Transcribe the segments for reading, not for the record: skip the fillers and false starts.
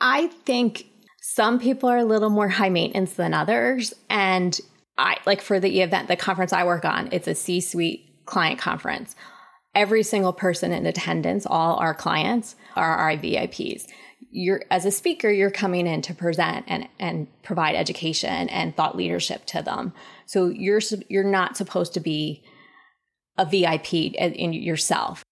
I think some people are a little more high maintenance than others. And for the event, the conference I work on, it's a C-suite client conference. Every single person in attendance, all our clients, are our VIPs. As a speaker, you're coming in to present and provide education and thought leadership to them. So you're not supposed to be a VIP in yourself.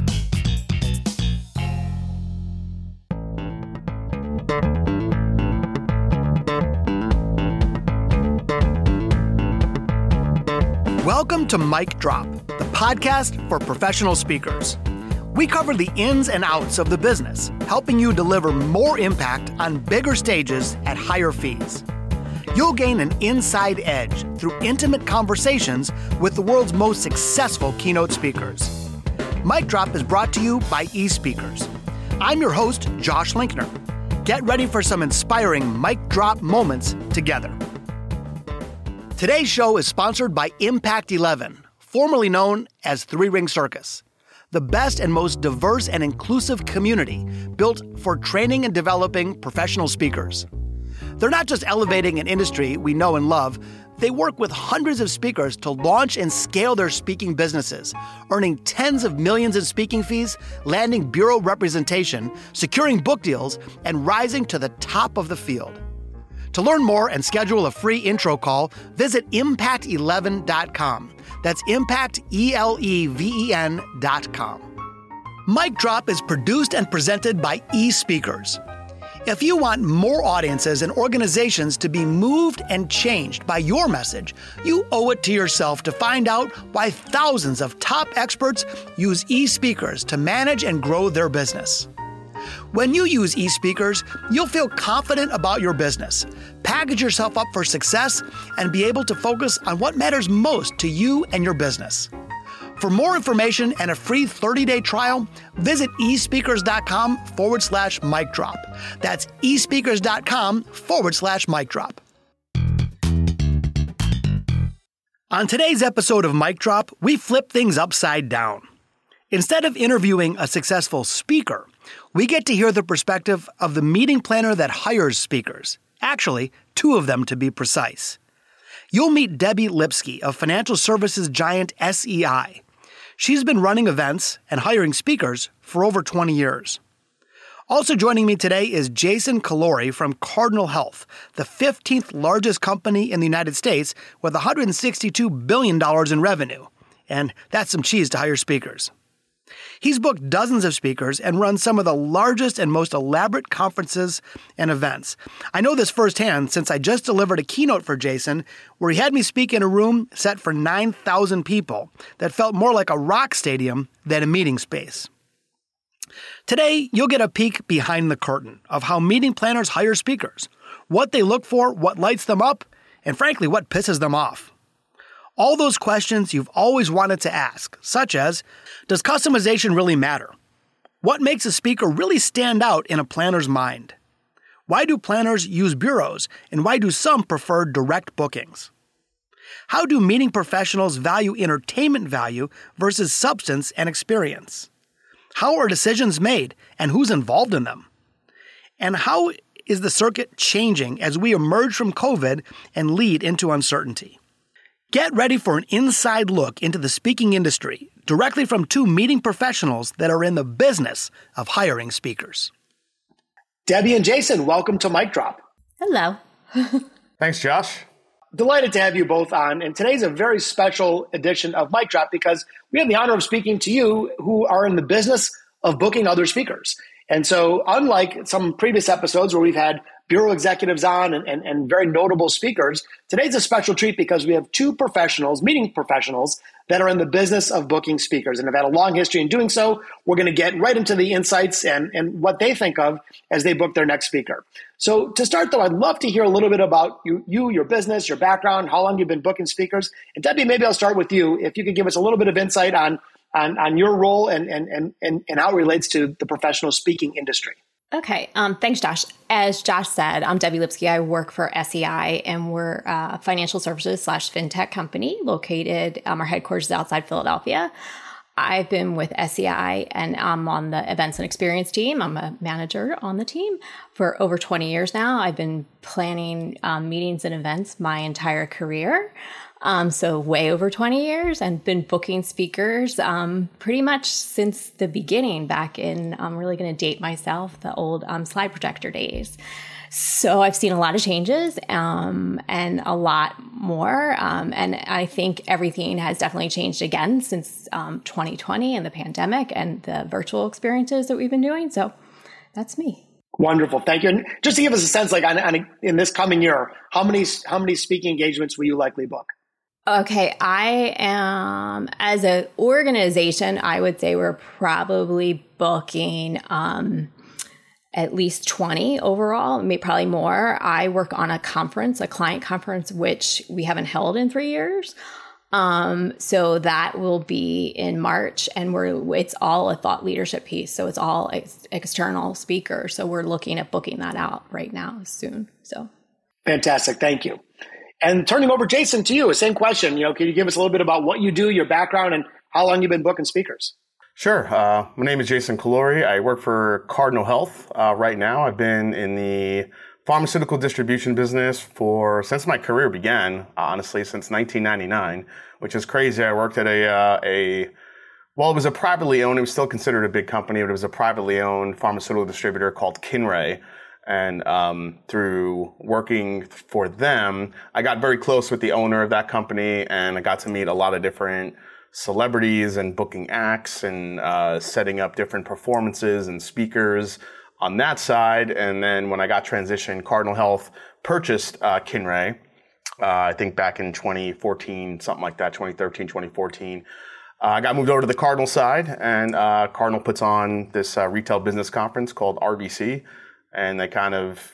Welcome to Mic Drop, the podcast for professional speakers. We cover the ins and outs of the business, helping you deliver more impact on bigger stages at higher fees. You'll gain an inside edge through intimate conversations with the world's most successful keynote speakers. Mic Drop is brought to you by eSpeakers. I'm your host, Josh Linkner. Get ready for some inspiring mic drop moments together. Today's show is sponsored by Impact 11, formerly known as Three Ring Circus, the best and most diverse and inclusive community built for training and developing professional speakers. They're not just elevating an industry we know and love, they work with hundreds of speakers to launch and scale their speaking businesses, earning tens of millions in speaking fees, landing bureau representation, securing book deals, and rising to the top of the field. To learn more and schedule a free intro call, visit impact11.com. That's impacteleven.com. Mic Drop is produced and presented by eSpeakers. If you want more audiences and organizations to be moved and changed by your message, you owe it to yourself to find out why thousands of top experts use eSpeakers to manage and grow their business. When you use eSpeakers, you'll feel confident about your business, package yourself up for success, and be able to focus on what matters most to you and your business. For more information and a free 30-day trial, visit eSpeakers.com/mic drop. That's eSpeakers.com/mic drop. On today's episode of Mic Drop, we flip things upside down. Instead of interviewing a successful speaker, we get to hear the perspective of the meeting planner that hires speakers. Actually, two of them to be precise. You'll meet Debbie Lipsky of financial services giant SEI. She's been running events and hiring speakers for over 20 years. Also joining me today is Jason Calori from Cardinal Health, the 15th largest company in the United States with $162 billion in revenue. And that's some cheese to hire speakers. He's booked dozens of speakers and runs some of the largest and most elaborate conferences and events. I know this firsthand since I just delivered a keynote for Jason where he had me speak in a room set for 9,000 people that felt more like a rock stadium than a meeting space. Today, you'll get a peek behind the curtain of how meeting planners hire speakers, what they look for, what lights them up, and frankly, what pisses them off. All those questions you've always wanted to ask, such as, does customization really matter? What makes a speaker really stand out in a planner's mind? Why do planners use bureaus, and why do some prefer direct bookings? How do meeting professionals value entertainment value versus substance and experience? How are decisions made, and who's involved in them? And how is the circuit changing as we emerge from COVID and lead into uncertainty? Get ready for an inside look into the speaking industry directly from two meeting professionals that are in the business of hiring speakers. Debbie and Jason, welcome to Mic Drop. Hello. Thanks, Josh. Delighted to have you both on. And today's a very special edition of Mic Drop because we have the honor of speaking to you who are in the business of booking other speakers. And so unlike some previous episodes where we've had bureau executives on and very notable speakers, today's a special treat because we have two professionals, meeting professionals, that are in the business of booking speakers and have had a long history in doing so. We're going to get right into the insights and what they think of as they book their next speaker. So to start, though, I'd love to hear a little bit about you, your business, your background, how long you've been booking speakers. And Debbie, maybe I'll start with you. If you could give us a little bit of insight on your role and how it relates to the professional speaking industry. Okay. Thanks, Josh. As Josh said, I'm Debbie Lipsky. I work for SEI, and we're a financial services / fintech company located, our headquarters is outside Philadelphia. I've been with SEI and I'm on the events and experience team. I'm a manager on the team for over 20 years now. I've been planning meetings and events my entire career. So way over 20 years, and been booking speakers pretty much since the beginning back in, I'm really going to date myself, the old slide projector days. So I've seen a lot of changes and a lot more. And I think everything has definitely changed again since 2020 and the pandemic and the virtual experiences that we've been doing. So that's me. Wonderful. Thank you. And just to give us a sense, like in this coming year, how many speaking engagements will you likely book? Okay, I am, as an organization, I would say we're probably booking at least 20 overall, maybe probably more. I work on a client conference, which we haven't held in 3 years. So that will be in March, and it's all a thought leadership piece. So it's all external speakers. So we're looking at booking that out right now soon. So fantastic. Thank you. And turning over, Jason, to you, same question. Can you give us a little bit about what you do, your background, and how long you've been booking speakers? Sure. My name is Jason Calori. I work for Cardinal Health right now. I've been in the pharmaceutical distribution business since my career began, honestly, since 1999, which is crazy. I worked at it was a privately owned, it was still considered a big company, but it was a privately owned pharmaceutical distributor called Kinray. And through working for them, I got very close with the owner of that company, and I got to meet a lot of different celebrities and booking acts and setting up different performances and speakers on that side. And then when I got transitioned, Cardinal Health purchased Kinray, I think back in 2014, something like that, 2013, 2014. I got moved over to the Cardinal side, and Cardinal puts on this retail business conference called RBC. And they kind of,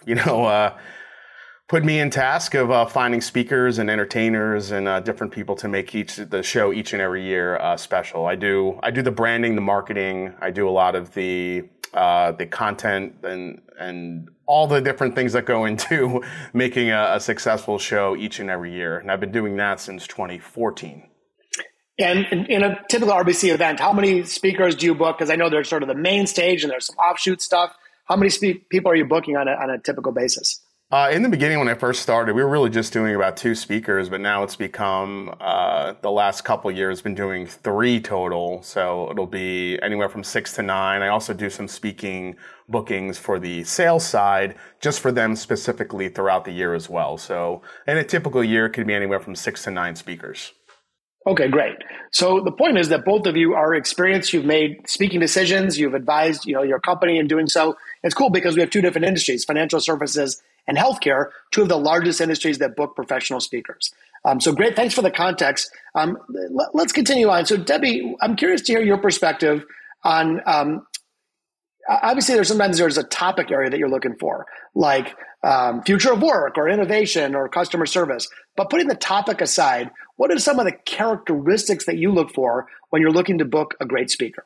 put me in task of finding speakers and entertainers and different people to make the show each and every year special. I do the branding, the marketing. I do a lot of the content and all the different things that go into making a successful show each and every year. And I've been doing that since 2014. And in a typical RBC event, how many speakers do you book? Because I know there's sort of the main stage and there's some offshoot stuff. How many people are you booking on a typical basis? In the beginning, when I first started, we were really just doing about 2 speakers, but now it's become, the last couple of years, been doing 3 total. So it'll be anywhere from 6 to 9. I also do some speaking bookings for the sales side, just for them specifically throughout the year as well. So in a typical year, it could be anywhere from 6 to 9 speakers. Okay, great. So the point is that both of you are experienced. You've made speaking decisions. You've advised, your company in doing so. It's cool because we have 2 different industries, financial services and healthcare, 2 of the largest industries that book professional speakers. So great. Thanks for the context. Let's continue on. So Debbie, I'm curious to hear your perspective on, obviously there's a topic area that you're looking for, like future of work or innovation or customer service. But putting the topic aside, what are some of the characteristics that you look for when you're looking to book a great speaker?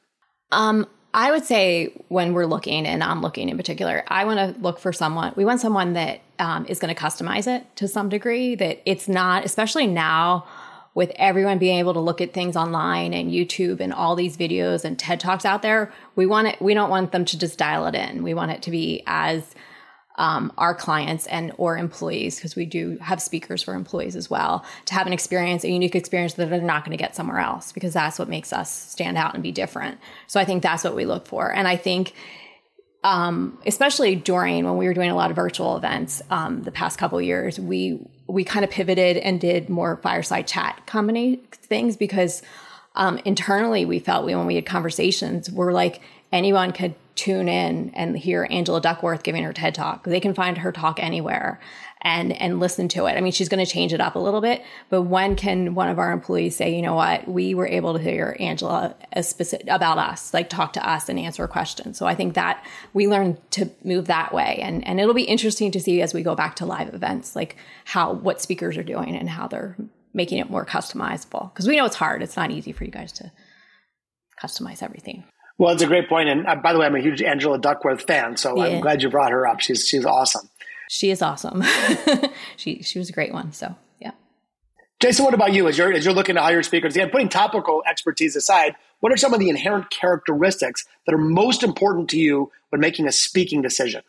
I would say when we're looking, and I'm looking in particular, I want to look for we want someone that is going to customize it to some degree, that it's not, especially now with everyone being able to look at things online and YouTube and all these videos and TED Talks out there, we don't want them to just dial it in. We want it to be as our clients or employees, because we do have speakers for employees as well, to have a unique experience that they're not going to get somewhere else, because that's what makes us stand out and be different. So I think that's what we look for. And I think, especially when we were doing a lot of virtual events, the past couple of years, we kind of pivoted and did more fireside chat company things, because internally we felt when we had conversations, we're like, anyone could tune in and hear Angela Duckworth giving her TED Talk. They can find her talk anywhere and listen to it. I mean, she's going to change it up a little bit, but when can one of our employees say, you know what, we were able to hear Angela about us, like talk to us and answer a question. So I think that we learned to move that way. And it'll be interesting to see as we go back to live events, like what speakers are doing and how they're making it more customizable. Because we know it's hard. It's not easy for you guys to customize everything. Well, it's a great point. And by the way, I'm a huge Angela Duckworth fan, so yeah. I'm glad you brought her up. She's awesome. She is awesome. She was a great one. So, yeah. Jason, what about you? As you're looking to hire speakers, again, putting topical expertise aside, what are some of the inherent characteristics that are most important to you when making a speaking decision?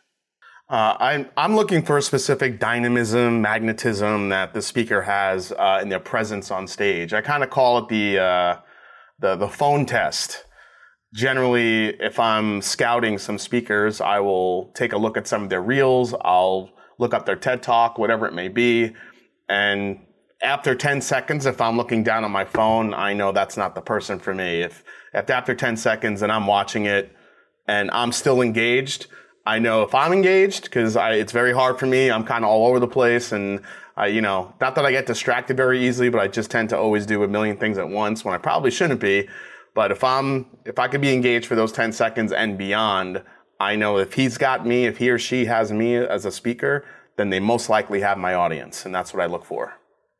I'm looking for a specific dynamism, magnetism that the speaker has in their presence on stage. I kind of call it the phone test. Generally, if I'm scouting some speakers, I will take a look at some of their reels. I'll look up their TED Talk, whatever it may be, and after 10 seconds, if I'm looking down on my phone, I know that's not the person for me. If after 10 seconds and I'm watching it and I'm still engaged, I know if I'm engaged because it's very hard for me. I'm kind of all over the place and not that I get distracted very easily, but I just tend to always do a million things at once when I probably shouldn't be. But if I could be engaged for those 10 seconds and beyond, I know if he's got me, if he or she has me as a speaker, then they most likely have my audience. And that's what I look for.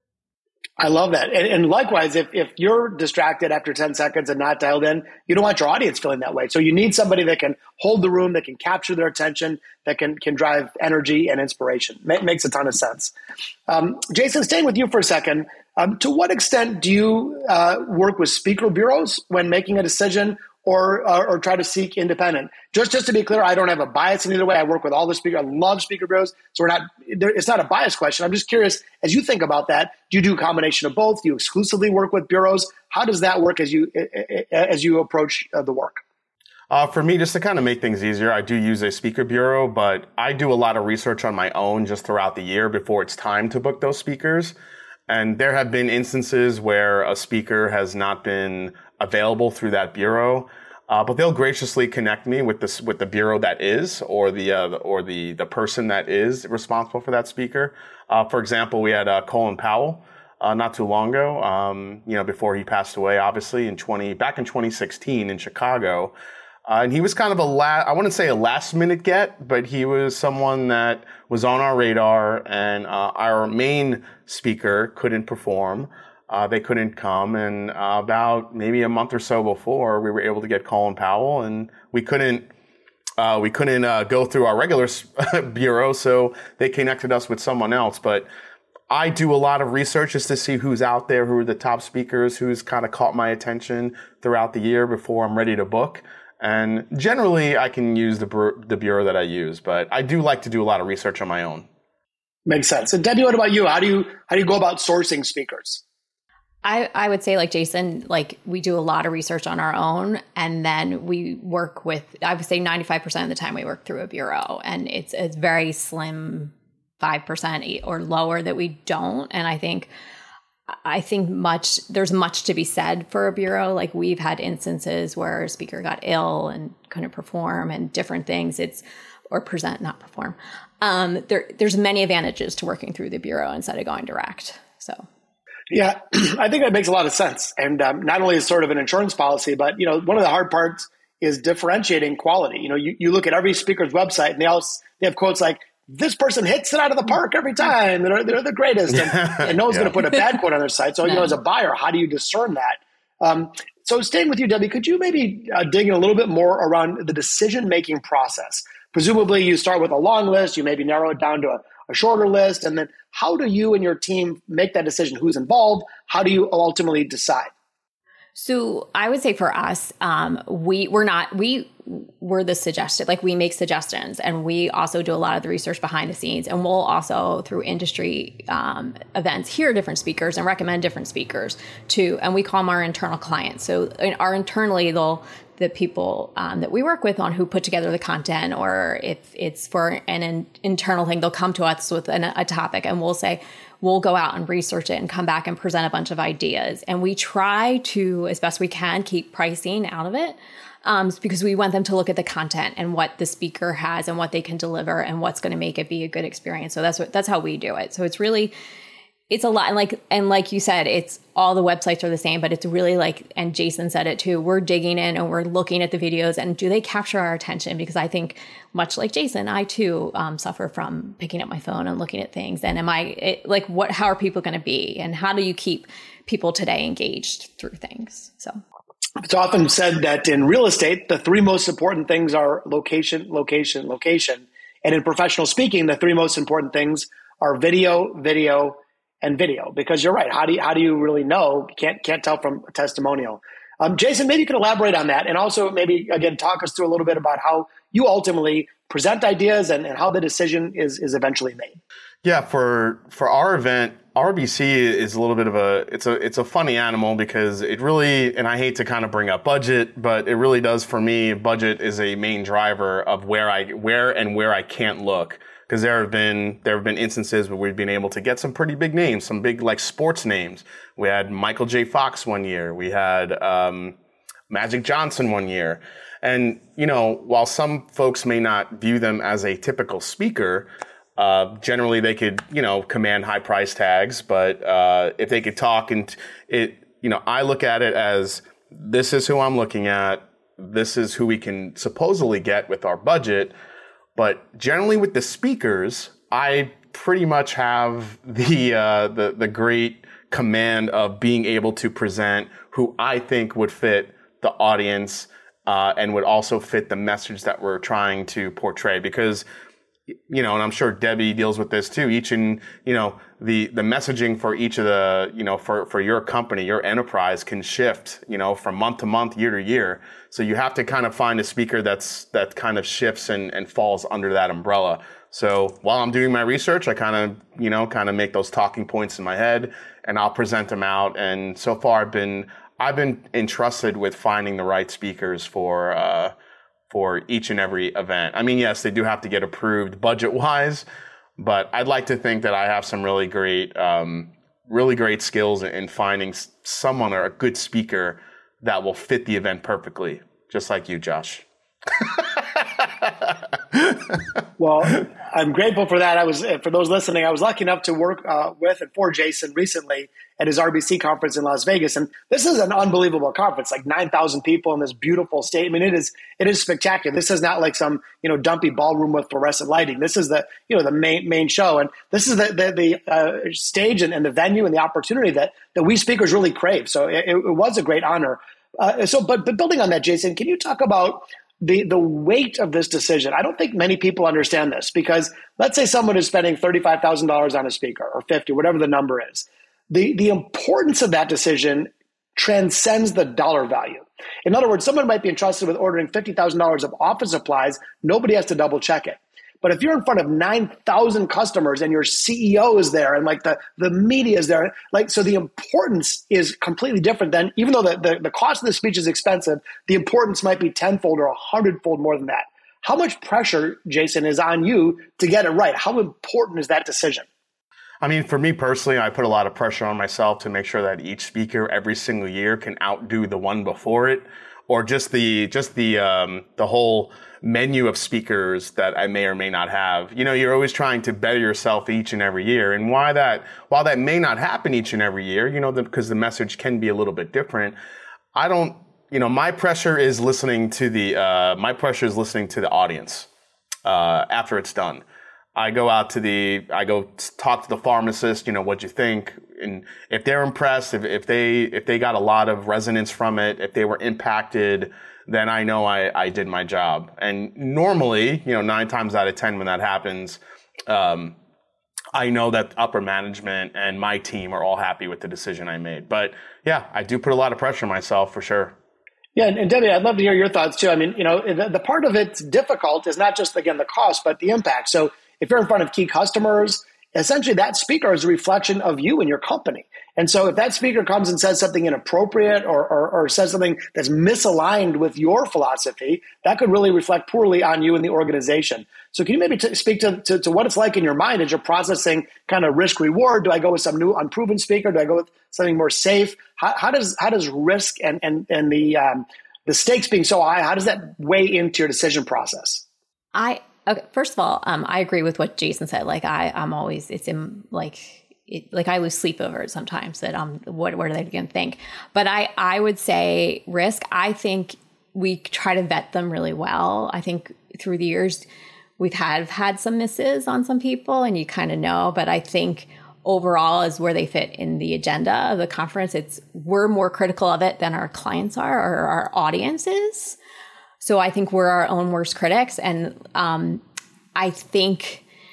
I love that. And likewise, if you're distracted after 10 seconds and not dialed in, you don't want your audience feeling that way. So you need somebody that can hold the room, that can capture their attention, that can drive energy and inspiration. Makes a ton of sense. Jason, staying with you for a second, to what extent do you work with speaker bureaus when making a decision or try to seek independent? Just to be clear, I don't have a bias in either way. I work with all the speakers. I love speaker bureaus. So it's not a bias question. I'm just curious, as you think about that, do you do a combination of both? Do you exclusively work with bureaus? How does that work as you approach the work? For me, just to kind of make things easier, I do use a speaker bureau, but I do a lot of research on my own just throughout the year before it's time to book those speakers. And there have been instances where a speaker has not been available through that bureau, but they'll graciously connect me with the bureau that is, or the person that is responsible for that speaker. For example, we had Colin Powell not too long ago, before he passed away, obviously back in 2016 in Chicago. And he was kind of I wouldn't say a last minute get, but he was someone that was on our radar, and our main speaker couldn't perform. They couldn't come, and about maybe a month or so before, we were able to get Colin Powell, and we couldn't go through our regular bureau, so they connected us with someone else. But I do a lot of research just to see who's out there, who are the top speakers, who's kind of caught my attention throughout the year before I'm ready to book. And generally, I can use the bureau that I use, but I do like to do a lot of research on my own. Makes sense. And Debbie, what about you? How do you go about sourcing speakers? I would say, like Jason, we do a lot of research on our own, and then we work with, I would say 95% of the time we work through a bureau, and it's very slim 5% or lower that we don't. And I think there's much to be said for a bureau. Like, we've had instances where a speaker got ill and couldn't perform and different things. Not perform. There's many advantages to working through the bureau instead of going direct. So. Yeah, I think that makes a lot of sense. And not only is sort of an insurance policy, but, one of the hard parts is differentiating quality. You look at every speaker's website and they have quotes like, "This person hits it out of the park every time. They're the greatest." And no one's going to put a bad quote on their site. So, as a buyer, how do you discern that? So staying with you, Debbie, could you maybe dig in a little bit more around the decision-making process? Presumably you start with a long list, you maybe narrow it down to a shorter list, and then how do you and your team make that decision? Who's involved? How do you ultimately decide? So I would say for us, we're the suggested, we make suggestions, and we also do a lot of the research behind the scenes, and we'll also through industry events hear different speakers and recommend different speakers too. And we call them our internal clients. So internally, the people that we work with on who put together the content, or if it's for an internal thing, they'll come to us with a topic, and we'll go out and research it and come back and present a bunch of ideas. And we try to, as best we can, keep pricing out of it, because we want them to look at the content and what the speaker has and what they can deliver and what's going to make it be a good experience. So that's how we do it. So it's a lot. And like you said, it's all the websites are the same, but it's really and Jason said it too, we're digging in and we're looking at the videos, and do they capture our attention? Because I think, much like Jason, I too suffer from picking up my phone and looking at things. And how are people going to be? And how do you keep people today engaged through things? So it's often said that in real estate, the three most important things are location, location, location. And in professional speaking, the three most important things are video, video, and video? Because you're right. How do you really know? Can't tell from a testimonial. Jason, maybe you can elaborate on that, and also maybe again talk us through a little bit about how you ultimately present ideas and how the decision is eventually made. Yeah, for our event, RBC is a little bit of it's a funny animal because it really, and I hate to kind of bring up budget, but it really does for me. Budget is a main driver of where I can't look, because there have been instances where we've been able to get some pretty big names, some big like sports names. We had Michael J. Fox one year. We had Magic Johnson one year. And, while some folks may not view them as a typical speaker, generally they could, command high price tags. But if they could talk I look at it as, this is who I'm looking at. This is who we can supposedly get with our budget. But generally with the speakers, I pretty much have the great command of being able to present who I think would fit the audience and would also fit the message that we're trying to portray. Because, and I'm sure Debbie deals with this too, the messaging for each of the, for your company, your enterprise can shift, from month to month, year to year. So you have to kind of find a speaker that kind of shifts and falls under that umbrella. So while I'm doing my research, I kind of make those talking points in my head, and I'll present them out. And so far I've been entrusted with finding the right speakers for each and every event. I mean, yes, they do have to get approved budget-wise, but I'd like to think that I have some really great skills in finding someone or a good speaker that will fit the event perfectly, just like you, Josh. Well, I'm grateful for that. For those listening, I was lucky enough to work with and for Jason recently at his RBC conference in Las Vegas. And this is an unbelievable conference, like 9,000 people in this beautiful state. I mean, it is spectacular. This is not like some, dumpy ballroom with fluorescent lighting. This is the main show. And this is the stage and the venue and the opportunity that we speakers really crave. So it was a great honor. But building on that, Jason, can you talk about the weight of this decision? I don't think many people understand this, because let's say someone is spending $35,000 on a speaker, or 50, whatever the number is. The importance of that decision transcends the dollar value. In other words, someone might be entrusted with ordering $50,000 of office supplies. Nobody has to double check it. But if you're in front of 9,000 customers and your CEO is there and like the media is there, so the importance is completely different than, even though the cost of the speech is expensive, the importance might be tenfold or 100-fold more than that. How much pressure, Jason, is on you to get it right? How important is that decision? I mean, for me personally, I put a lot of pressure on myself to make sure that each speaker every single year can outdo the one before it, or just the whole menu of speakers that I may or may not have. You're always trying to better yourself each and every year. And while that may not happen each and every year, because the message can be a little bit different, my pressure is listening to the audience after it's done. I go talk to the pharmacist, what'd you think? And if they're impressed, if they got a lot of resonance from it, if they were impacted, then I know I did my job. And normally, 9 times out of 10 when that happens, I know that upper management and my team are all happy with the decision I made. But yeah, I do put a lot of pressure on myself for sure. Yeah, and Debbie, I'd love to hear your thoughts too. I mean, the part of it's difficult is not just, again, the cost, but the impact. So if you're in front of key customers, essentially that speaker is a reflection of you and your company. And so if that speaker comes and says something inappropriate or says something that's misaligned with your philosophy, that could really reflect poorly on you and the organization. So can you maybe speak to what it's like in your mind as you're processing kind of risk reward? Do I go with some new unproven speaker? Do I go with something more safe? How does risk and the stakes being so high, how does that weigh into your decision process? Okay, first of all, I agree with what Jason said. Like I'm always, I lose sleep over it sometimes that what are they going to think? But I would say risk. I think we try to vet them really well. I think through the years we've had some misses on some people, and you kind of know. But I think overall is where they fit in the agenda of the conference. We're more critical of it than our clients are or our audience is. So I think we're our own worst critics. And I think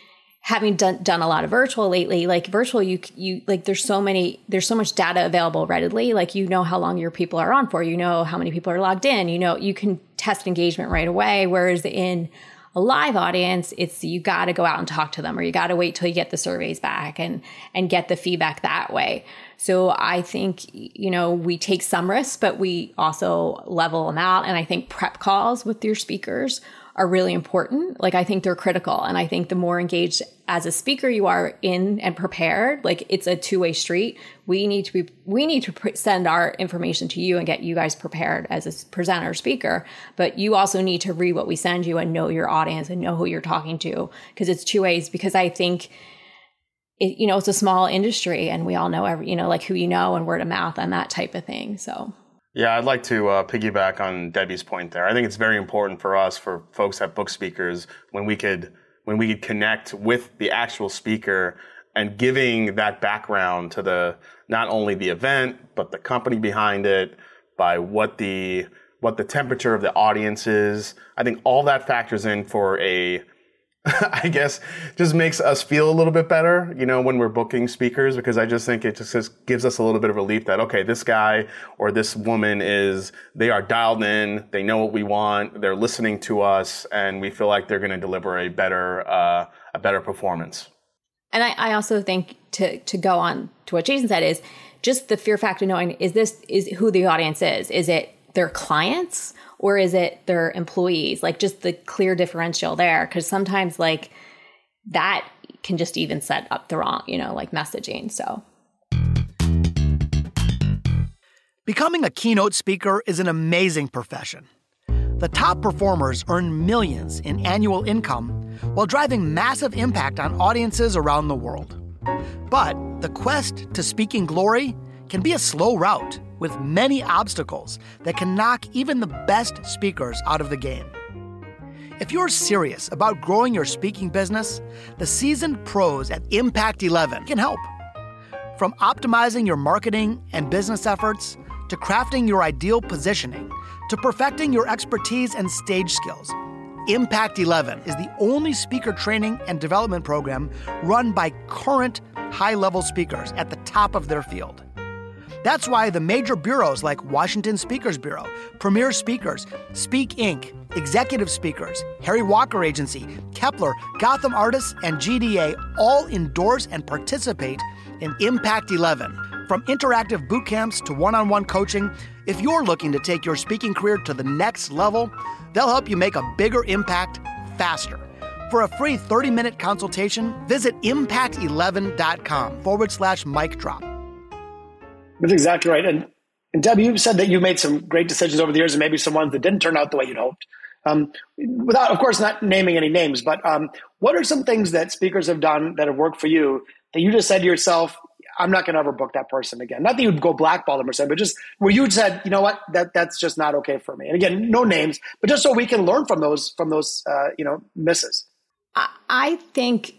having done a lot of virtual lately, like virtual, you like, there's so much data available readily. Like, you know how long your people are on for, you know how many people are logged in, you know, you can test engagement right away. Whereas in a live audience, it's, you got to go out and talk to them, or you got to wait till you get the surveys back and get the feedback that way. So I think, you know, we take some risks, but we also level them out. And I think prep calls with your speakers are really important. Like, I think they're critical. And I think the more engaged as a speaker you are in and prepared, like, it's a two-way street. We need to send our information to you and get you guys prepared as a presenter speaker. But you also need to read what we send you and know your audience and know who you're talking to, because it's two ways. Because I think it's a small industry, and we all know like who you know, and word of mouth and that type of thing. So. Yeah, I'd like to piggyback on Debbie's point there. I think it's very important for us, for folks that book speakers, when we could connect with the actual speaker and giving that background to the, not only the event, but the company behind it, by what the temperature of the audience is. I think all that factors in for I guess just makes us feel a little bit better, you know, when we're booking speakers, because I just think it just gives us a little bit of relief that, okay, this guy or this woman they are dialed in, they know what we want, they're listening to us, and we feel like they're going to deliver a better performance. And I also think to go on to what Jason said is just the fear factor, knowing is who the audience is. Is it their clients? Or is it their employees? Like, just the clear differential there. Because sometimes, like, that can just even set up the wrong, like, messaging. So becoming a keynote speaker is an amazing profession. The top performers earn millions in annual income while driving massive impact on audiences around the world. But the quest to speaking glory can be a slow route with many obstacles that can knock even the best speakers out of the game. If you're serious about growing your speaking business, the seasoned pros at Impact 11 can help. From optimizing your marketing and business efforts, to crafting your ideal positioning, to perfecting your expertise and stage skills, Impact 11 is the only speaker training and development program run by current high-level speakers at the top of their field. That's why the major bureaus like Washington Speakers Bureau, Premier Speakers, Speak Inc., Executive Speakers, Harry Walker Agency, Kepler, Gotham Artists, and GDA all endorse and participate in Impact 11. From interactive boot camps to one-on-one coaching, if you're looking to take your speaking career to the next level, they'll help you make a bigger impact faster. For a free 30-minute consultation, visit impact11.com/mic drop. That's exactly right. And Deb, you said that you made some great decisions over the years, and maybe some ones that didn't turn out the way you'd hoped. Without, of course, not naming any names, but what are some things that speakers have done that have worked for you that you just said to yourself, I'm not going to ever book that person again? Not that you'd go blackball them or something, but just where you said, you know what, that's just not okay for me. And again, no names, but just so we can learn from those misses. I think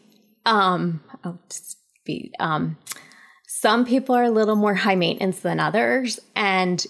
some people are a little more high maintenance than others. And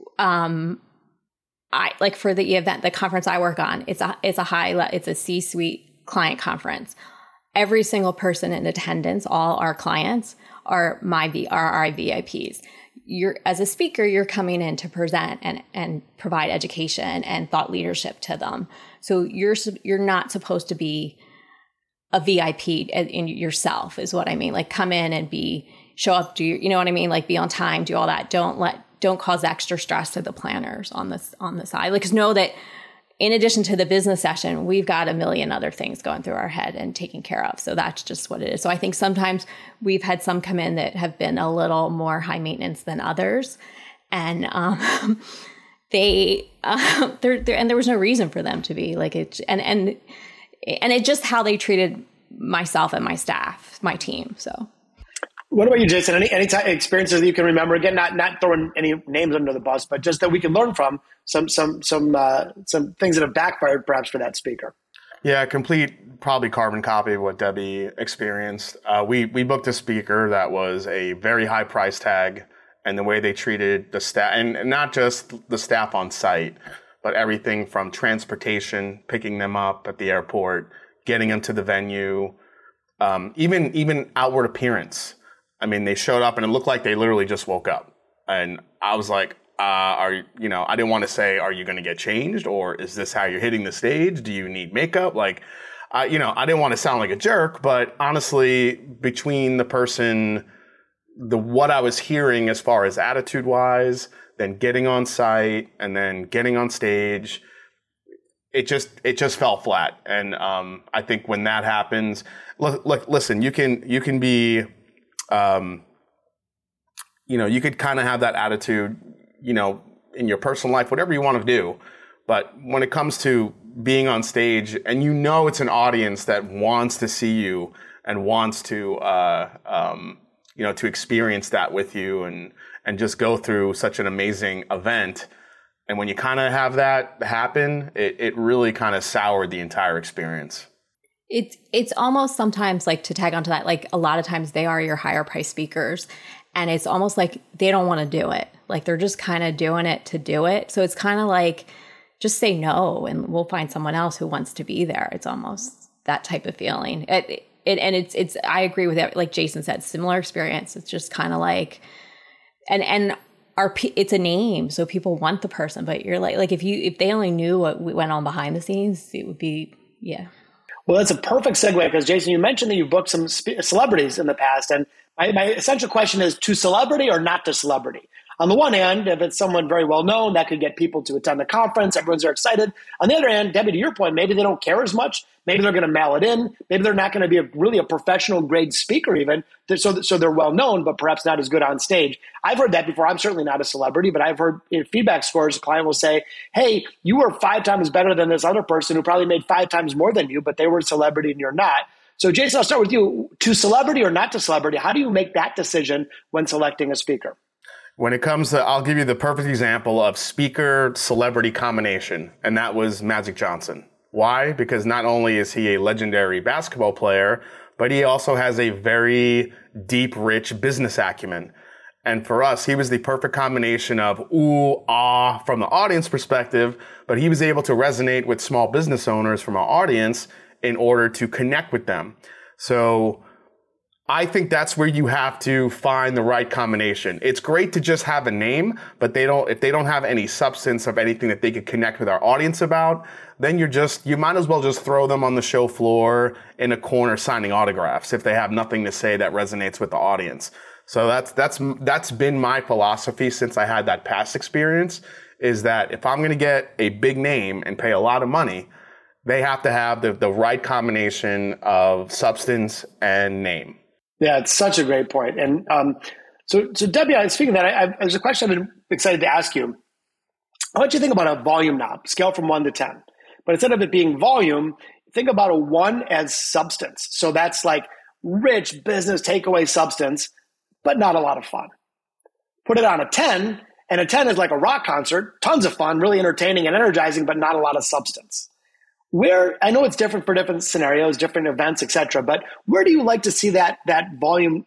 I like for the event, the conference I work on, it's a C-suite client conference. Every single person in attendance, all our clients are our VIPs. As a speaker, you're coming in to present and provide education and thought leadership to them. So you're not supposed to be a VIP in yourself, is what I mean. Like, come in and show up, you know what I mean? Like, be on time, do all that. Don't cause extra stress to the planners on the side. Like, 'cause know that in addition to the business session, we've got a million other things going through our head and taken care of. So that's just what it is. So I think sometimes we've had some come in that have been a little more high maintenance than others. And there was no reason for them to be like it. And it's just how they treated myself and my staff, my team. So. What about you, Jason? Any experiences that you can remember? Again, not throwing any names under the bus, but just that we can learn from some things that have backfired, perhaps, for that speaker. Yeah, complete probably carbon copy of what Debbie experienced. We booked a speaker that was a very high price tag, and the way they treated the staff, and not just the staff on site, but everything from transportation, picking them up at the airport, getting them to the venue, Even outward appearance. I mean, they showed up and it looked like they literally just woke up. And I was like, I didn't want to say, are you going to get changed? Or is this how you're hitting the stage? Do you need makeup? Like, I didn't want to sound like a jerk, but honestly, between the person, what I was hearing as far as attitude wise, then getting on site and then getting on stage, it just fell flat. And, I think when that happens, look, listen, you can be, you could kind of have that attitude, in your personal life, whatever you want to do. But when it comes to being on stage and it's an audience that wants to see you and wants to, to experience that with you and just go through such an amazing event. And when you kind of have that happen, it really kind of soured the entire experience. It's almost sometimes like, to tag onto that, like a lot of times they are your higher price speakers and it's almost like they don't want to do it. Like they're just kind of doing it to do it. So it's kind of like, just say no and we'll find someone else who wants to be there. It's almost that type of feeling. It's I agree with it. Like Jason said, similar experience. It's just kind of like, it's a name. So people want the person, but you're like if they only knew what went on behind the scenes, it would be, yeah. Well, that's a perfect segue because Jason, you mentioned that you booked some celebrities in the past. And my essential question is, to celebrity or not to celebrity? On the one hand, if it's someone very well known, that could get people to attend the conference. Everyone's very excited. On the other hand, Debbie, to your point, maybe they don't care as much. Maybe they're going to mail it in. Maybe they're not going to be really a professional grade speaker even. So they're well known, but perhaps not as good on stage. I've heard that before. I'm certainly not a celebrity, but I've heard in feedback scores, a client will say, hey, you were 5 times better than this other person who probably made 5 times more than you, but they were a celebrity and you're not. So Jason, I'll start with you. To celebrity or not to celebrity, how do you make that decision when selecting a speaker? When it comes to, I'll give you the perfect example of speaker-celebrity combination, and that was Magic Johnson. Why? Because not only is he a legendary basketball player, but he also has a very deep, rich business acumen. And for us, he was the perfect combination of ooh, ah, from the audience perspective, but he was able to resonate with small business owners from our audience in order to connect with them. So I think that's where you have to find the right combination. It's great to just have a name, but if they don't have any substance of anything that they could connect with our audience about, then you might as well just throw them on the show floor in a corner signing autographs if they have nothing to say that resonates with the audience. So that's been my philosophy since I had that past experience, is that if I'm going to get a big name and pay a lot of money, they have to have the right combination of substance and name. Yeah, it's such a great point. And so Debbie, speaking of that, there's a question I've been excited to ask you. How about you think about a volume knob, scale from 1 to 10? But instead of it being volume, think about a 1 as substance. So that's like rich business takeaway substance, but not a lot of fun. Put it on a 10, and a 10 is like a rock concert, tons of fun, really entertaining and energizing, but not a lot of substance. Where, I know it's different for different scenarios, different events, et cetera, but where do you like to see that volume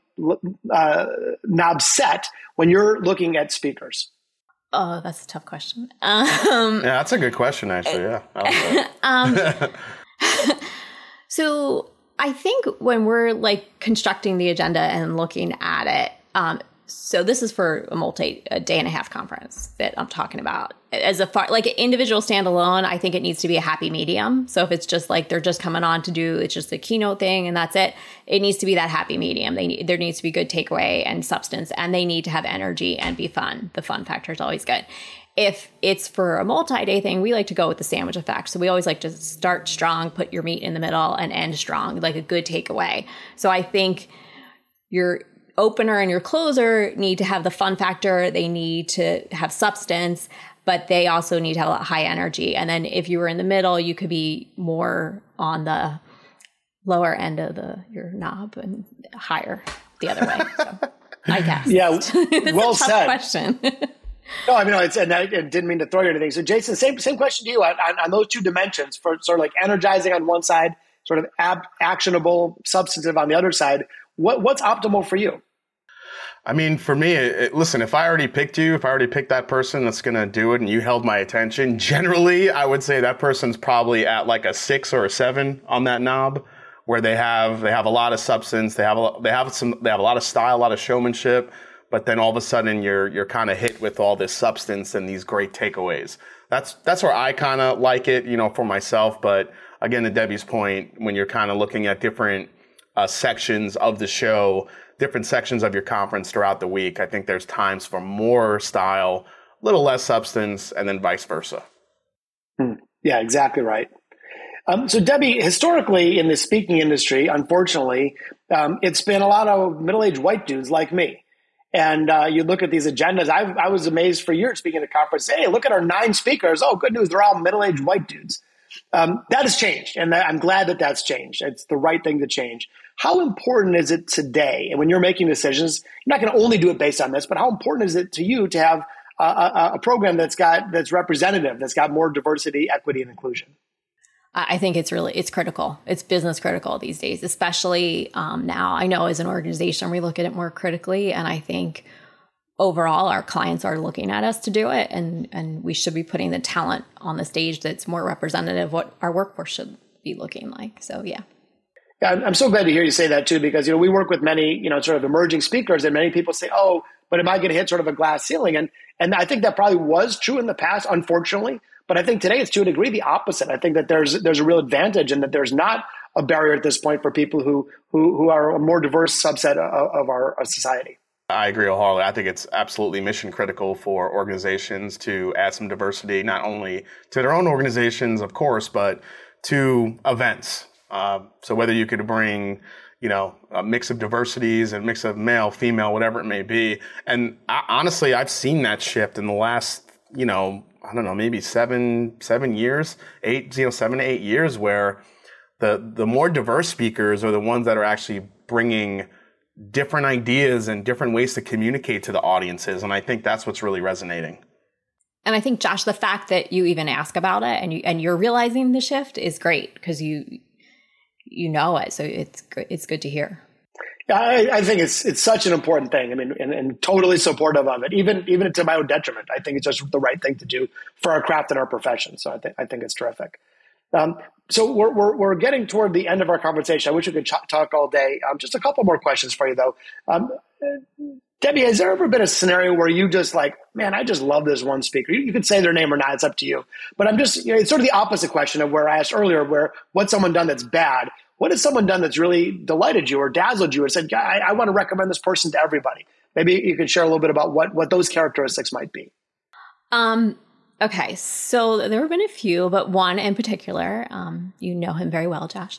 knob set when you're looking at speakers? Oh, that's a tough question. Yeah, that's a good question, actually. Yeah. I like that. So I think when we're like constructing the agenda and looking at it, so this is for a day and a half conference that I'm talking about. As like an individual standalone, I think it needs to be a happy medium. So if it's just like they're just coming on to do, it's just a keynote thing and that's it. It needs to be that happy medium. There needs to be good takeaway and substance, and they need to have energy and be fun. The fun factor is always good. If it's for a multi-day thing, we like to go with the sandwich effect. So we always like to start strong, put your meat in the middle, and end strong, like a good takeaway. So I think your opener and your closer need to have the fun factor. They need to have substance, but they also need to have a high energy. And then if you were in the middle, you could be more on the lower end of your knob and higher the other way. So, I guess. Yeah, well a tough said. Question. No, I mean, I didn't mean to throw you anything. So, Jason, same question to you on those two dimensions, for sort of like energizing on one side, sort of actionable, substantive on the other side. What's optimal for you? I mean, for me, listen, if I already picked that person that's going to do it and you held my attention, generally, I would say that person's probably at like a 6 or a 7 on that knob, where they have a lot of substance, they have a lot of style, a lot of showmanship, but then all of a sudden you're kind of hit with all this substance and these great takeaways. That's where I kind of like it, for myself. But again, to Debbie's point, when you're kind of looking at different sections of the show, different sections of your conference throughout the week, I think there's times for more style, a little less substance, and then vice versa. Yeah, exactly right. So Debbie, historically in the speaking industry, unfortunately, it's been a lot of middle-aged white dudes like me. And you look at these agendas. I was amazed for years speaking at a conference. Hey, look at our 9 speakers. Oh, good news. They're all middle-aged white dudes. That has changed. And I'm glad that that's changed. It's the right thing to change. How important is it today? And when you're making decisions, you're not going to only do it based on this, but how important is it to you to have a program that's representative, that's got more diversity, equity, and inclusion? I think it's critical. It's business critical these days, especially now. I know as an organization, we look at it more critically. And I think overall, our clients are looking at us to do it. And we should be putting the talent on the stage that's more representative of what our workforce should be looking like. So, yeah. Yeah, I'm so glad to hear you say that, too, because, we work with many, sort of emerging speakers, and many people say, oh, but am I going to hit sort of a glass ceiling? And I think that probably was true in the past, unfortunately. But I think today it's to a degree the opposite. I think that there's a real advantage and that there's not a barrier at this point for people who are a more diverse subset of our society. I agree wholeheartedly. I think it's absolutely mission critical for organizations to add some diversity, not only to their own organizations, of course, but to events. So whether you could bring, a mix of diversities and mix of male, female, whatever it may be. And honestly, I've seen that shift in the last, I don't know, maybe 7 years, 7 to 8 years, where the more diverse speakers are the ones that are actually bringing different ideas and different ways to communicate to the audiences. And I think that's what's really resonating. And I think, Josh, the fact that you even ask about it and you're realizing the shift is great because you know it. So it's good to hear. Yeah, I think it's such an important thing. I mean, and totally supportive of it, even to my own detriment. I think it's just the right thing to do for our craft and our profession. So I think it's terrific. So we're getting toward the end of our conversation. I wish we could talk all day. Just a couple more questions for you, though. Debbie, has there ever been a scenario where you just like, man, I just love this one speaker? You could say their name or not, it's up to you. But I'm just, it's sort of the opposite question of where I asked earlier, where what's someone done that's bad? What has someone done that's really delighted you or dazzled you or said, I want to recommend this person to everybody? Maybe you could share a little bit about what those characteristics might be. Okay, so there have been a few, but one in particular, you know him very well, Josh.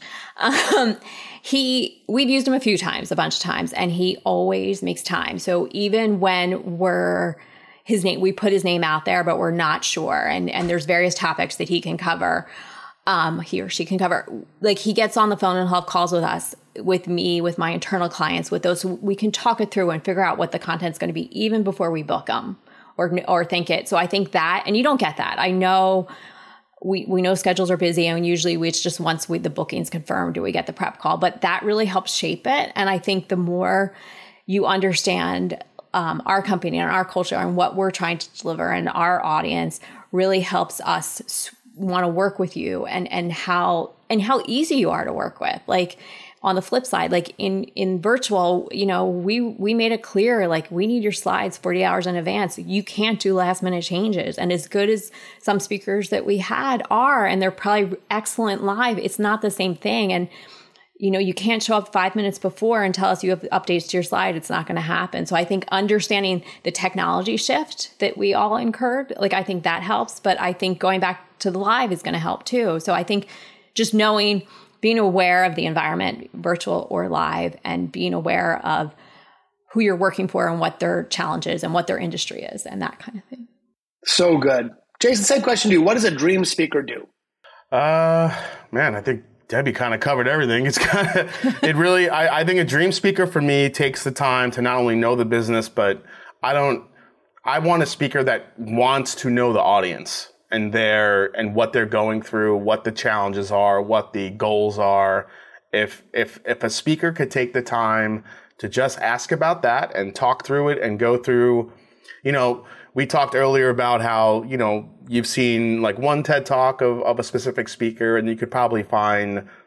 We've used him a bunch of times, and he always makes time. So even when we put his name out there, but we're not sure, and there's various topics that he can cover, he or she can cover. Like, he gets on the phone and he'll have calls with us, with me, with my internal clients, with those. We can talk it through and figure out what the content's going to be even before we book them. Or think it. So I think that, and you don't get that. I know we know schedules are busy, and usually it's just once the booking's confirmed do we get the prep call. But that really helps shape it. And I think the more you understand our company and our culture and what we're trying to deliver, and our audience really helps us want to work with you and how easy you are to work with. Like, on the flip side, like in virtual, we made it clear, like, we need your slides 40 hours in advance. You can't do last minute changes. And as good as some speakers that we had are, and they're probably excellent live, it's not the same thing. And, you can't show up 5 minutes before and tell us you have updates to your slide. It's not going to happen. So I think understanding the technology shift that we all incurred, like, I think that helps. But I think going back to the live is going to help too. So I think just being aware of the environment, virtual or live, and being aware of who you're working for and what their challenges and what their industry is and that kind of thing. So good. Jason, same question to you. What does a dream speaker do? Man, I think Debbie kind of covered everything. It's I think a dream speaker for me takes the time to not only know the business, but I want a speaker that wants to know the audience and what they're going through, what the challenges are, what the goals are. If a speaker could take the time to just ask about that and talk through it and go through, we talked earlier about how, you've seen like one TED Talk of a specific speaker, and you could probably find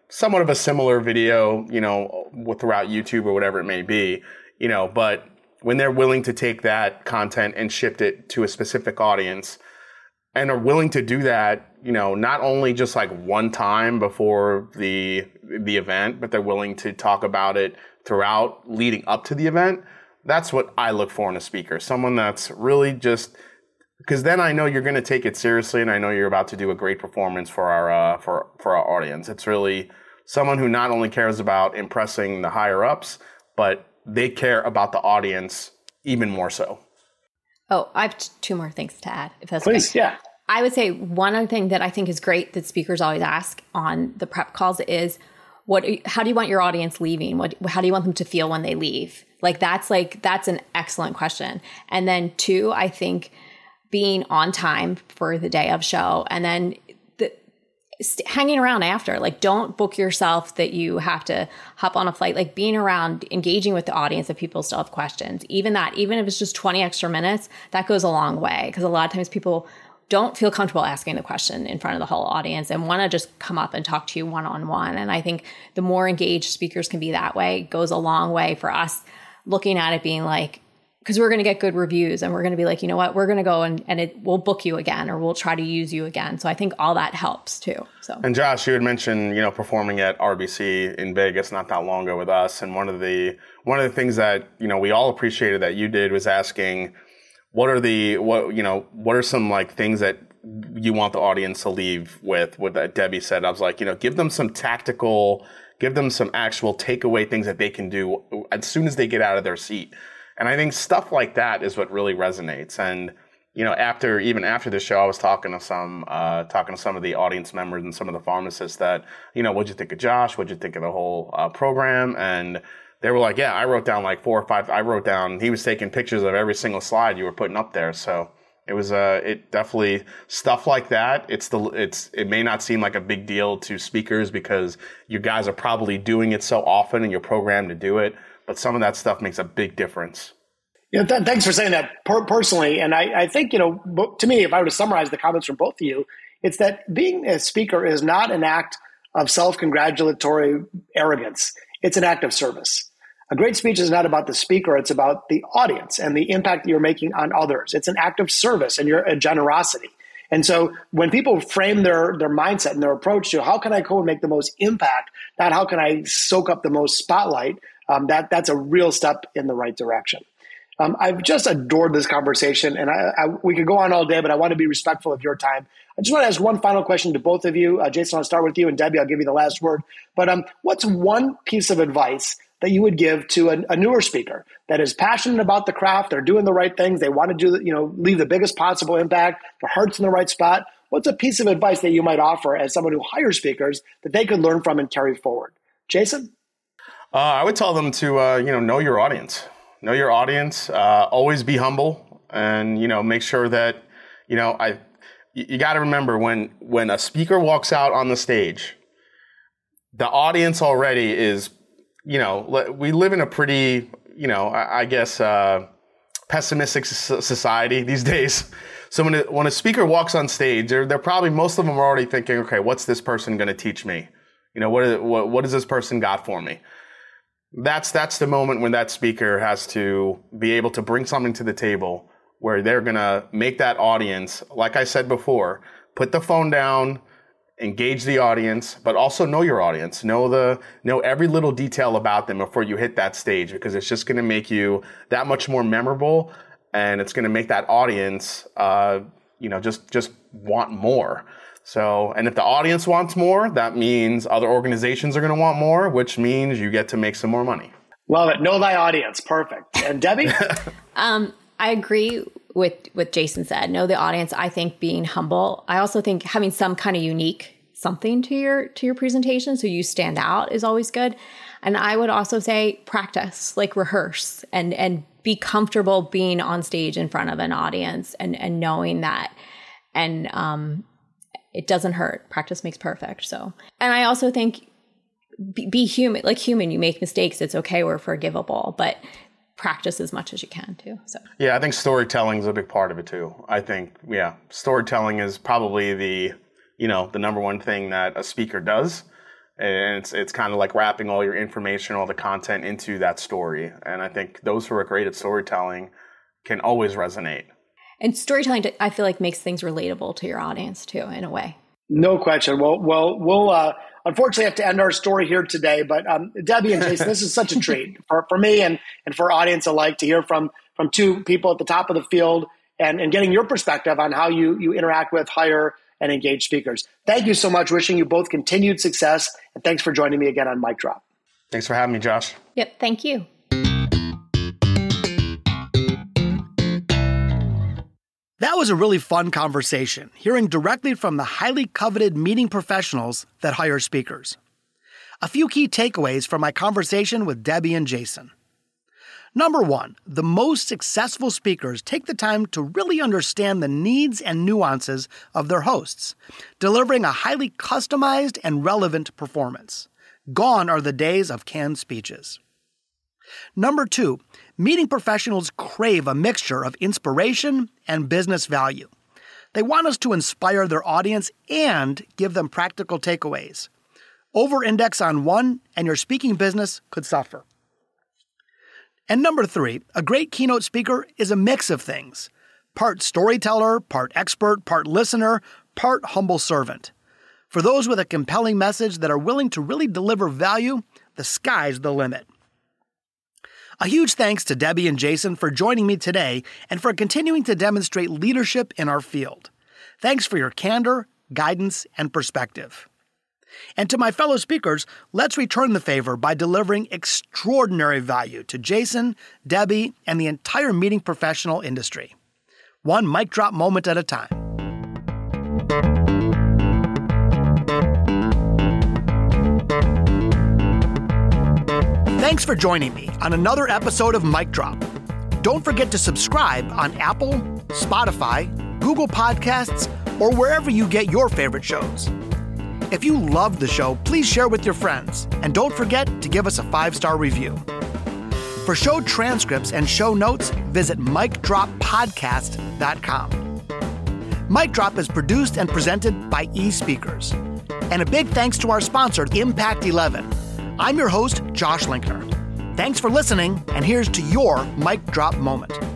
somewhat of a similar video, throughout YouTube or whatever it may be, but when they're willing to take that content and shift it to a specific audience and are willing to do that, not only just like one time before the event, but they're willing to talk about it throughout leading up to the event. That's what I look for in a speaker. Someone that's really just, because then I know you're going to take it seriously, and I know you're about to do a great performance for our audience. It's really someone who not only cares about impressing the higher ups, but they care about the audience even more so. Oh, I have two more things to add, if that's Please, okay. yeah. I would say one other thing that I think is great that speakers always ask on the prep calls is, how do you want your audience leaving? How do you want them to feel when they leave? That's an excellent question. And then two, I think being on time for the day of show, and then hanging around after. Don't book yourself that you have to hop on a flight. Being around, engaging with the audience if people still have questions. Even if it's just 20 extra minutes, that goes a long way, because a lot of times people don't feel comfortable asking the question in front of the whole audience and want to just come up and talk to you one-on-one. And I think the more engaged speakers can be that way goes a long way for us looking at it being because we're going to get good reviews, and we're going to be like, you know what, we're going to go and we'll book you again, or we'll try to use you again. So I think all that helps too. So. And Josh, you had mentioned, performing at RBC in Vegas not that long ago with us. And one of the things that, we all appreciated that you did was asking, what are some things that you want the audience to leave with? What that Debbie said, I was like, give them some actual takeaway things that they can do as soon as they get out of their seat. And I think stuff like that is what really resonates. And, after the show, I was talking to some of the audience members and some of the pharmacists that, what'd you think of Josh? What'd you think of the whole program? And they were like, yeah, I wrote down 4 or 5. He was taking pictures of every single slide you were putting up there. So it was, it definitely, stuff like that. It may not seem like a big deal to speakers because you guys are probably doing it so often and you're programmed to do it. But some of that stuff makes a big difference. Thanks for saying that personally. And I think, to me, if I were to summarize the comments from both of you, it's that being a speaker is not an act of self-congratulatory arrogance. It's an act of service. A great speech is not about the speaker. It's about the audience and the impact that you're making on others. It's an act of service and your generosity. And so when people frame their mindset and their approach to how can I go and make the most impact, not how can I soak up the most spotlight, that's a real step in the right direction. I've just adored this conversation, and we could go on all day, but I want to be respectful of your time. I just want to ask one final question to both of you. Jason, I'll start with you, and Debbie, I'll give you the last word. But what's one piece of advice that you would give to a newer speaker that is passionate about the craft? They're doing the right things. They want to leave the biggest possible impact. Their heart's in the right spot. What's a piece of advice that you might offer as someone who hires speakers that they could learn from and carry forward? Jason? I would tell them to, know your audience. Know your audience. Always be humble, and make sure that you got to remember when a speaker walks out on the stage, the audience already is, we live in a pretty, pessimistic society these days. So when a speaker walks on stage, they're probably, most of them are already thinking, okay, what's this person going to teach me? What has this person got for me? That's the moment when that speaker has to be able to bring something to the table where they're going to make that audience, like I said before, put the phone down, engage the audience, but also know your audience. Know every little detail about them before you hit that stage, because it's just going to make you that much more memorable, and it's going to make that audience, just want more. So, and if the audience wants more, that means other organizations are going to want more, which means you get to make some more money. Love it. Know thy audience. Perfect. And Debbie? I agree with what Jason said. Know the audience. I think being humble. I also think having some kind of unique something to your presentation so you stand out is always good. And I would also say practice, rehearse and be comfortable being on stage in front of an audience and knowing that. And it doesn't hurt. Practice makes perfect. So, and I also think be human, you make mistakes. It's okay. We're forgivable, but practice as much as you can too. So, yeah, I think storytelling is a big part of it too. I think, storytelling is probably the number one thing that a speaker does. And it's kind of like wrapping all your information, all the content into that story. And I think those who are great at storytelling can always resonate. And storytelling, I feel like, makes things relatable to your audience too, in a way. No question. Well, we'll unfortunately have to end our story here today. But Debbie and Jason, this is such a treat for me and for our audience alike to hear from two people at the top of the field and getting your perspective on how you interact with, hire, and engage speakers. Thank you so much. Wishing you both continued success. And thanks for joining me again on Mic Drop. Thanks for having me, Josh. Yep. Thank you. That was a really fun conversation, hearing directly from the highly coveted meeting professionals that hire speakers. A few key takeaways from my conversation with Debbie and Jason. Number one, the most successful speakers take the time to really understand the needs and nuances of their hosts, delivering a highly customized and relevant performance. Gone are the days of canned speeches. Number two, meeting professionals crave a mixture of inspiration and business value. They want us to inspire their audience and give them practical takeaways. Over-index on one, and your speaking business could suffer. And number three, a great keynote speaker is a mix of things. Part storyteller, part expert, part listener, part humble servant. For those with a compelling message that are willing to really deliver value, the sky's the limit. A huge thanks to Debbie and Jason for joining me today and for continuing to demonstrate leadership in our field. Thanks for your candor, guidance, and perspective. And to my fellow speakers, let's return the favor by delivering extraordinary value to Jason, Debbie, and the entire meeting professional industry. One mic drop moment at a time. Thanks for joining me on another episode of Mic Drop. Don't forget to subscribe on Apple, Spotify, Google Podcasts, or wherever you get your favorite shows. If you loved the show, please share with your friends, and don't forget to give us a 5-star review. For show transcripts and show notes, visit micdroppodcast.com. Mic Drop is produced and presented by eSpeakers. And a big thanks to our sponsor, Impact 11. I'm your host, Josh Linkner. Thanks for listening, and here's to your Mic Drop moment.